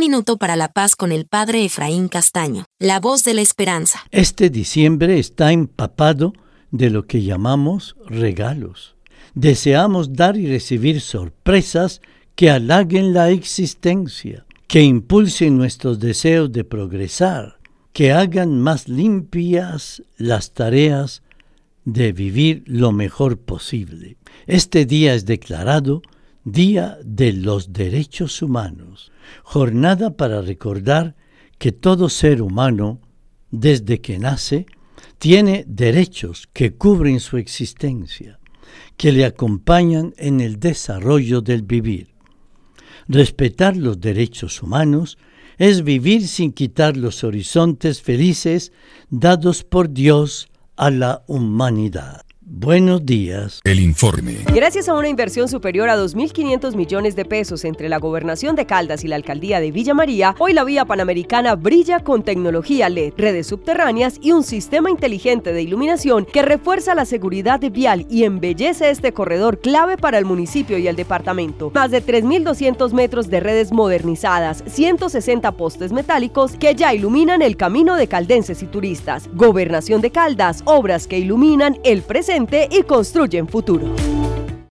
minuto para la paz con el Padre Efraín Castaño, la voz de la esperanza. Este diciembre está empapado de lo que llamamos regalos. Deseamos dar y recibir sorpresas que halaguen la existencia, que impulsen nuestros deseos de progresar, que hagan más limpias las tareas de vivir lo mejor posible. Este día es declarado Día de los Derechos Humanos, jornada para recordar que todo ser humano, desde que nace, tiene derechos que cubren su existencia, que le acompañan en el desarrollo del vivir. Respetar los derechos humanos es vivir sin quitar los horizontes felices dados por Dios a la humanidad. Buenos días. El informe. Gracias a una inversión superior a 2.500 millones de pesos entre la Gobernación de Caldas y la Alcaldía de Villa María, hoy la vía panamericana brilla con tecnología LED, redes subterráneas y un sistema inteligente de iluminación que refuerza la seguridad vial y embellece este corredor clave para el municipio y el departamento. Más de 3.200 metros de redes modernizadas, 160 postes metálicos que ya iluminan el camino de caldenses y turistas. Gobernación de Caldas, obras que iluminan el presente y construyen futuro.